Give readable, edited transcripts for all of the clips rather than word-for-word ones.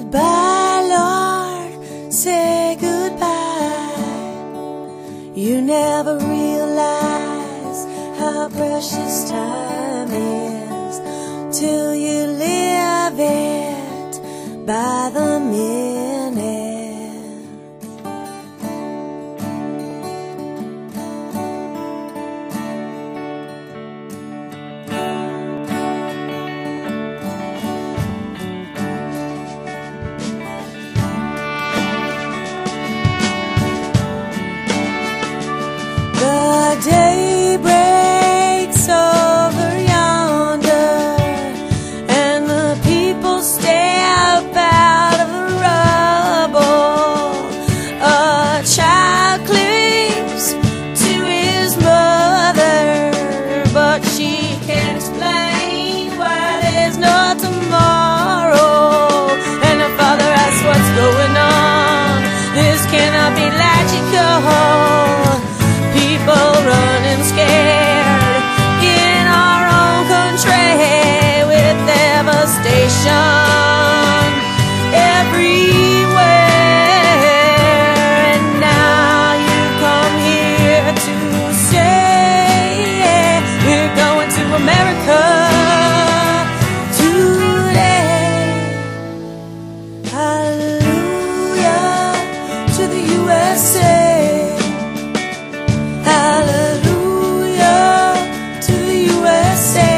Goodbye, Lord, say goodbye. You never realize how precious time is till you live it by the minute. The day breaks over yonder, and the people step out of the rubble. A child clings to his mother, but she can't explain why there's no tomorrow. And her father asks what's going on. This cannot be logical. People running scared in our own country with devastation everywhere. And now you come here to say we're going to America today. Hallelujah to the USA. Hallelujah to the USA.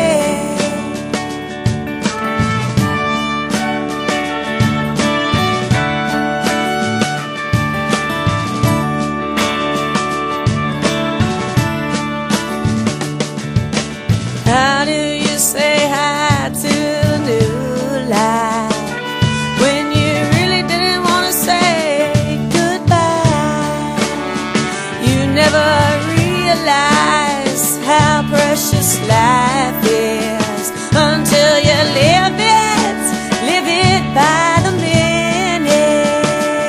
How do you say hi to the new life when you really didn't want to say goodbye? You never realize how precious life is until you live it by the minute.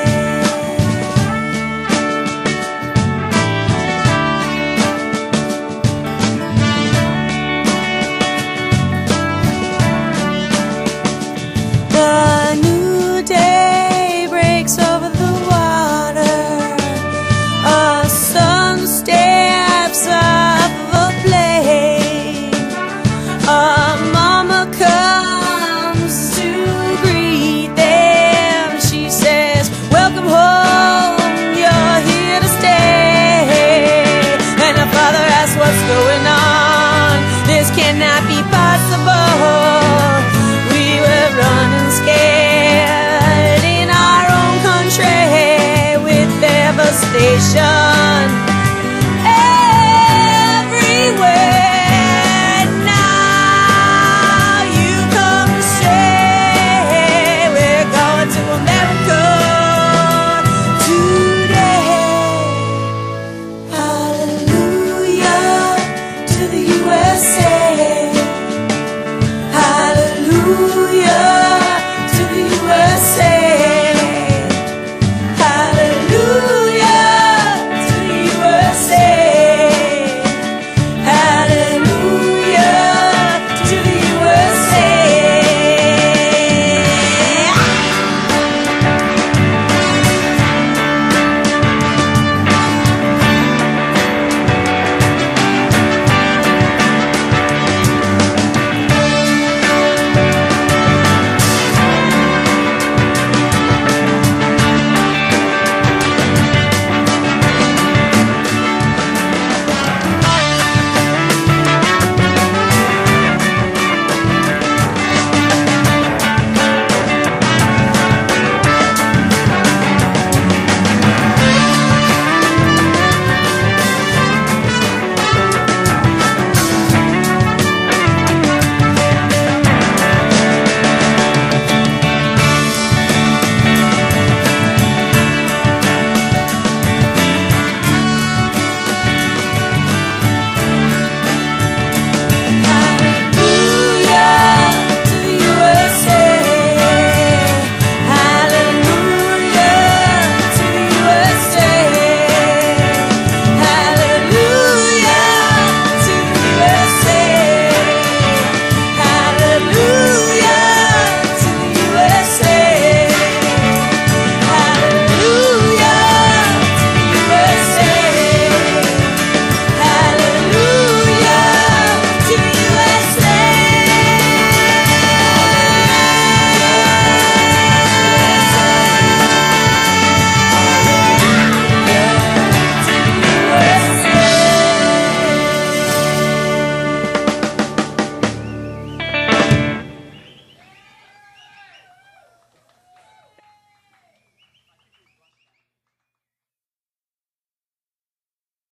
The new day breaks over the water. A sun steps off of a plane. A mama comes to greet them. She says, welcome home, you're here to stay. And her father asks what's going on. This cannot be possible. We were running scared in our own country with devastation